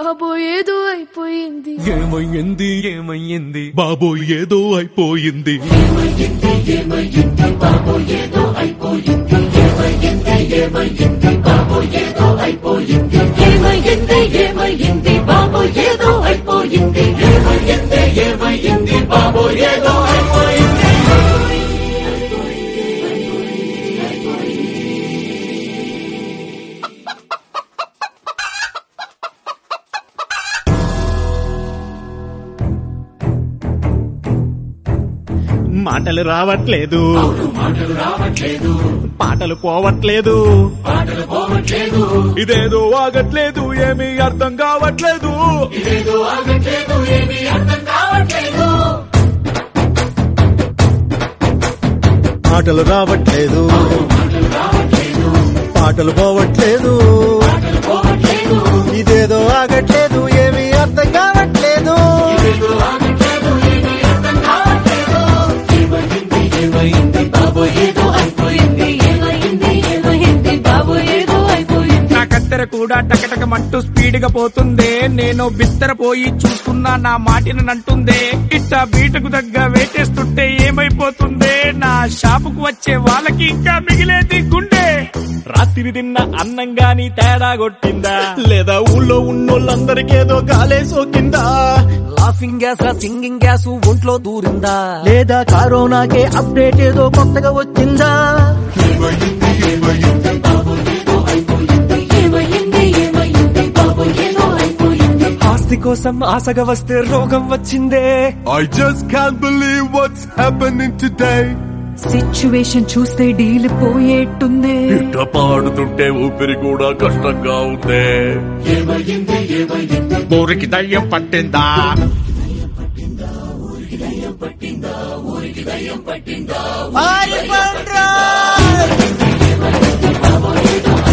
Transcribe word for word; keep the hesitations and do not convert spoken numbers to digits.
బాబో ఏదో అయిపోయింది. ఏమయ్యింది ఏమయ్యింది బాబో ఏదో అయిపోయింది. ఏమయ్యింది ఏమయ్యింది బాబో ఏదో అయిపోయింది. ఏమయ్యింది ఏమయ్యింది బాబో ఏదో అయిపోయింది. ఏమయ్యింది ఏమయ్యింది బాబో ఏదో అయిపోయింది. ఏమయ్యింది ఏమయ్యింది బాబో ఏదో అయిపోయింది. మాటలు రావట్లేదు మాటలు రావట్లేదు పాటలు పోవట్లేదు పాటలు పోవట్లేదు. ఇదేదో ఆగట్లేదు ఏమీ అర్థం కావట్లేదు. ఇదేదో ఆగట్లేదు ఏమీ అర్థం కావట్లేదు. మాటలు రావట్లేదు మాటలు రావట్లేదు పాటలు పోవట్లేదు పాటలు పోవట్లేదు. ఇదేదో ఆగట్లేదు ఏమీ అర్థం కావట్లేదు. ఇదేదో ఆగట్లేదు ఏమీ అర్థం కావట్లేదు. ఏమైంది ఏమైంది బాబో ఏదో అయిపోయింది. ఏమైంది ఏమైంది బాబో ఏదో అయిపోయింది. నా కత్తెర కూడా టకటకమంటూ స్పీడ్ గా పోతుందే. నేను బిత్తర పోయి చూసుకున్నా నా మాటిని నంటుందే. ఇట్ట బీటకు దగ్గ వేటేస్తుంటే ఏమైపోతుందే. నా షాపుకు వచ్చే వాళ్ళకి ఇంకా మిగిలేది గుండె. రాత్రి తిన్న అన్నం గాని తేడా కొట్టిందా లేదా ఊళ్ళో ఉన్నోళ్ళందరికేదో గాలే సోకిందా. లాఫింగ్ గ్యాస్ లా సింగింగ్ గ్యాస్ ఒంట్లో దూరిందా లేదా కరోనాకే అప్డేట్ ఏదో కొత్తగా వచ్చిందా. ఏమైంది ఏమైంది బాబో ఏదో అయిపోయింది. ఏమైంది ఏమైంది బాబో ఏదో అయిపోయింది. ఆస్తి కోసం ఆశగా వస్తే రోగం వచ్చిందే. I just can't believe what's happening today. Situation చూస్తే డీల్ పోయేట్టుంది. ఇట్ట పాడుతుంటే ఊపిరి కూడా కష్టంగా ఉందే. ఏమైంది ఏమైంది ఊరికి దయ్యం పట్టిందా ఊరికి దయ్యం పట్టిందా ఊరికి దయ్యం పట్టిందా. పారిపోండ్రా. బాబో ఏదో